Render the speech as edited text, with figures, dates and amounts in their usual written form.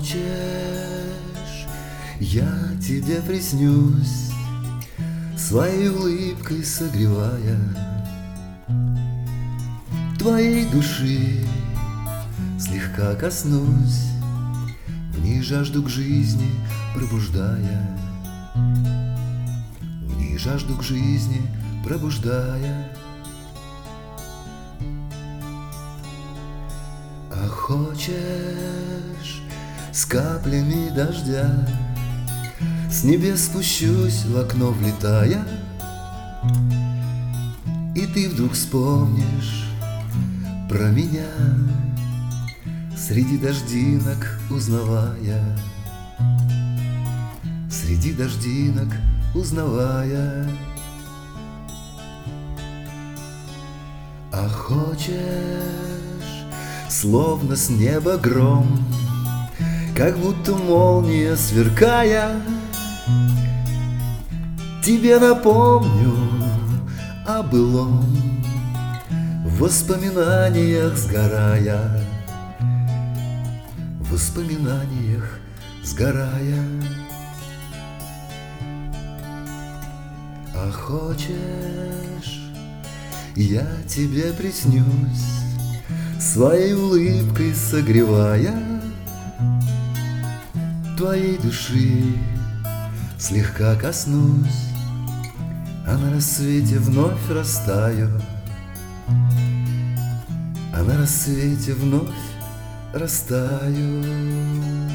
хочешь, я тебе приснюсь, своей улыбкой согревая твоей души, слегка коснусь, в ней жажду к жизни пробуждая, в ней жажду к жизни пробуждая. А хочешь, с каплями дождя с небес спущусь, в окно влетая, и ты вдруг вспомнишь про меня, среди дождинок узнавая, среди дождинок узнавая. А хочешь, словно с неба гром, как будто молния сверкая, тебе напомню о былом, в воспоминаниях сгорая, в воспоминаниях сгорая. А хочешь, я тебе приснюсь, своей улыбкой согревая твоей души, слегка коснусь, а на рассвете вновь растаю, а на рассвете вновь растаю.